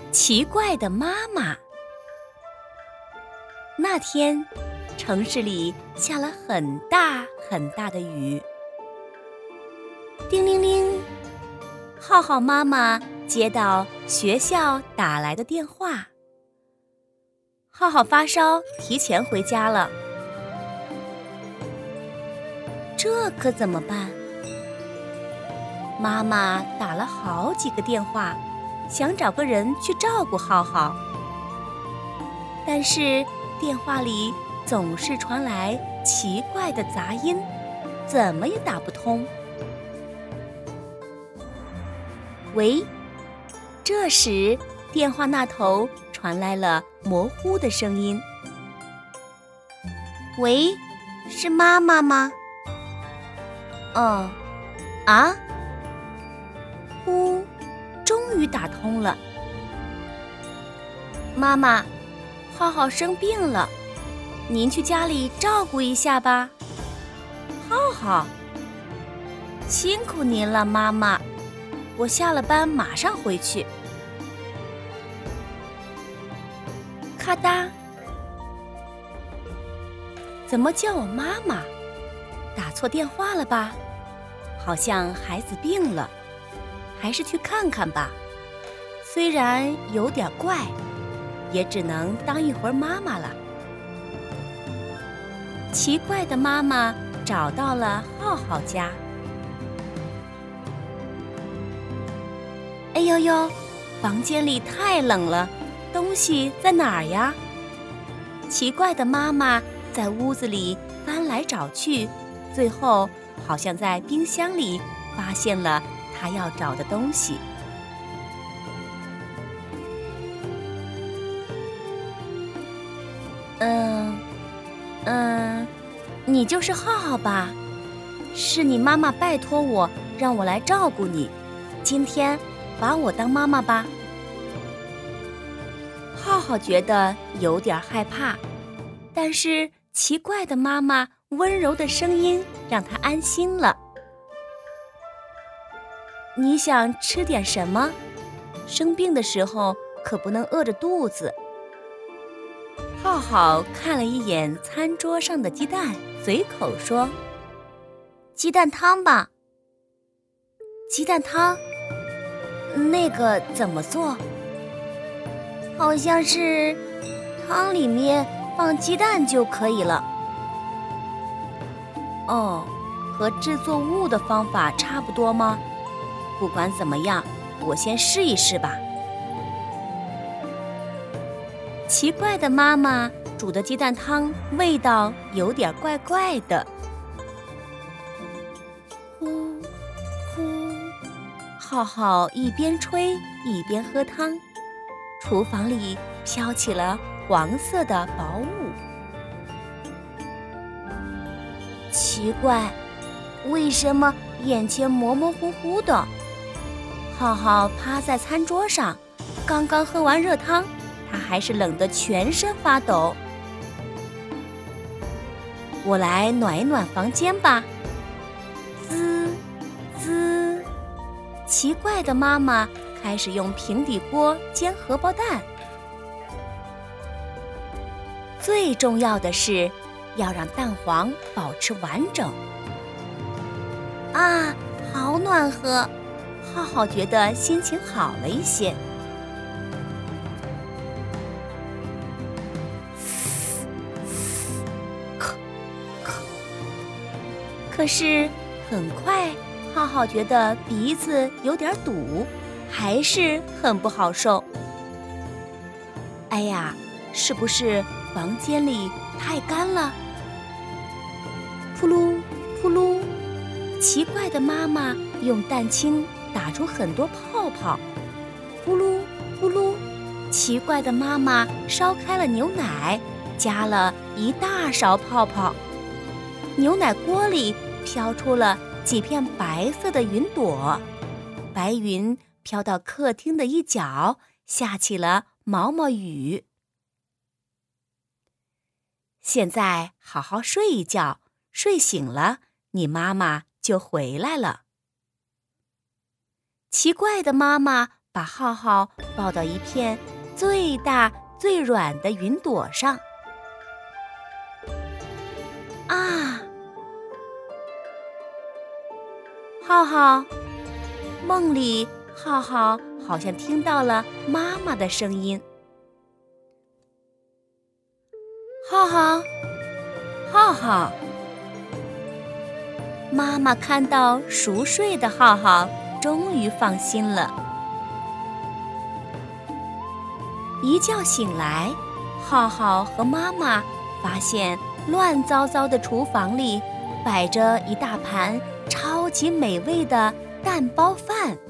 奇怪的妈妈。那天，城市里下了很大很大的雨。叮铃铃，浩浩妈妈接到学校打来的电话。浩浩发烧，提前回家了。这可怎么办？妈妈打了好几个电话，想找个人去照顾浩浩，但是电话里总是传来奇怪的杂音，怎么也打不通。喂，这时电话那头传来了模糊的声音。喂，是妈妈吗？啊？终于打通了。妈妈，浩浩生病了，您去家里照顾一下吧。浩浩，辛苦您了，妈妈，我下了班马上回去。咔嗒，怎么叫我妈妈？打错电话了吧？好像孩子病了，还是去看看吧。虽然有点怪，也只能当一会儿妈妈了。奇怪的妈妈找到了浩浩家。哎呦呦，房间里太冷了，东西在哪儿呀？奇怪的妈妈在屋子里翻来找去，最后好像在冰箱里发现了她要找的东西。你就是浩浩吧？是你妈妈拜托我，让我来照顾你。今天把我当妈妈吧。浩浩觉得有点害怕，但是奇怪的妈妈温柔的声音让他安心了。你想吃点什么？生病的时候可不能饿着肚子。浩浩看了一眼餐桌上的鸡蛋，随口说：鸡蛋汤吧。鸡蛋汤？那个怎么做？好像是汤里面放鸡蛋就可以了。和制作物的方法差不多吗？不管怎么样，我先试一试吧。奇怪的妈妈煮的鸡蛋汤味道有点怪怪的。呼呼，浩浩一边吹一边喝汤，厨房里飘起了黄色的薄雾。奇怪，为什么眼前模模糊糊的？浩浩趴在餐桌上，刚刚喝完热汤，他还是冷得全身发抖。我来暖一暖房间吧。滋滋，奇怪的妈妈开始用平底锅煎荷包蛋。最重要的是要让蛋黄保持完整。啊，好暖和！浩浩觉得心情好了一些。可是很快，浩浩觉得鼻子有点堵，还是很不好受。哎呀，是不是房间里太干了？扑噜扑噜，奇怪的妈妈用蛋清打出很多泡泡。扑噜扑噜，奇怪的妈妈烧开了牛奶，加了一大勺泡泡。牛奶锅里飘出了几片白色的云朵，白云飘到客厅的一角，下起了毛毛雨。现在好好睡一觉，睡醒了，你妈妈就回来了。奇怪的妈妈把浩浩抱到一片最大最软的云朵上。啊！浩浩，梦里浩浩好像听到了妈妈的声音。浩浩，浩浩。妈妈看到熟睡的浩浩，终于放心了。一觉醒来，浩浩和妈妈发现乱糟糟的厨房里摆着一大盘超级美味的蛋包饭。